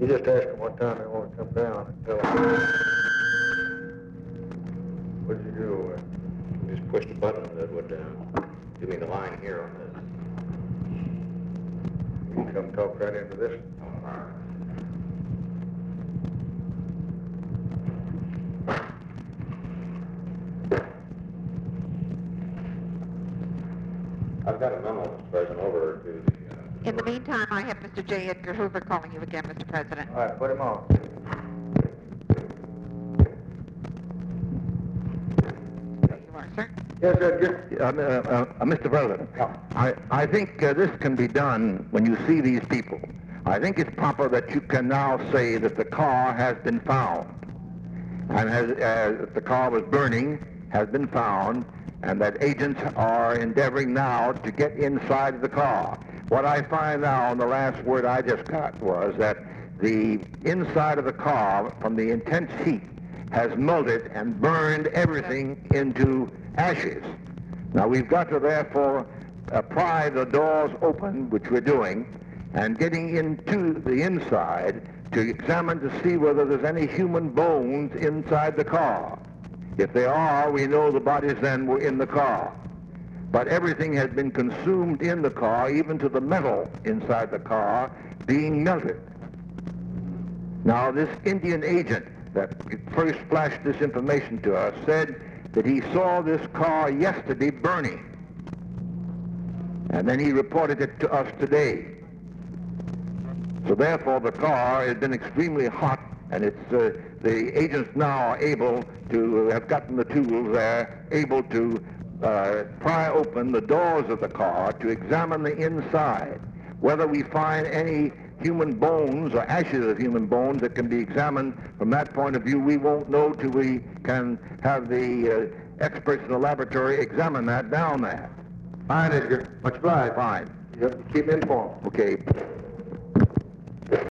You just ask them what time they want to come down and tell them. What did you do? Just pushed a button that would give me the line here on this. You can come talk right into this. I've got a memo, Mr. President, over to the... In the meantime, I have Mr. J. Edgar Hoover calling you again, Mr. President. All right, put him on. There you are, sir. Yes, Edgar. Mr. President, I think this can be done when you see these people. I think it's proper that you can now say that the car has been found, and the car was burning, has been found, and that agents are endeavoring now to get inside the car. What I find now, and the last word I just got, was that the inside of the car, from the intense heat, has melted and burned everything into ashes. Now we've got to therefore pry the doors open, which we're doing, and getting into the inside to examine to see whether there's any human bones inside the car. If there are, we know the bodies then were in the car. But everything has been consumed in the car, even to the metal inside the car being melted. Now this Indian agent that first flashed this information to us said that he saw this car yesterday burning. And then he reported it to us today. So therefore the car has been extremely hot, and it's the agents now are able to have gotten the tools there, able to pry open the doors of the car to examine the inside. Whether we find any human bones or ashes of human bones that can be examined from that point of view, we won't know till we can have the experts in the laboratory examine that down there. Fine, Edgar. Much obliged. Fine. You keep me informed. Okay.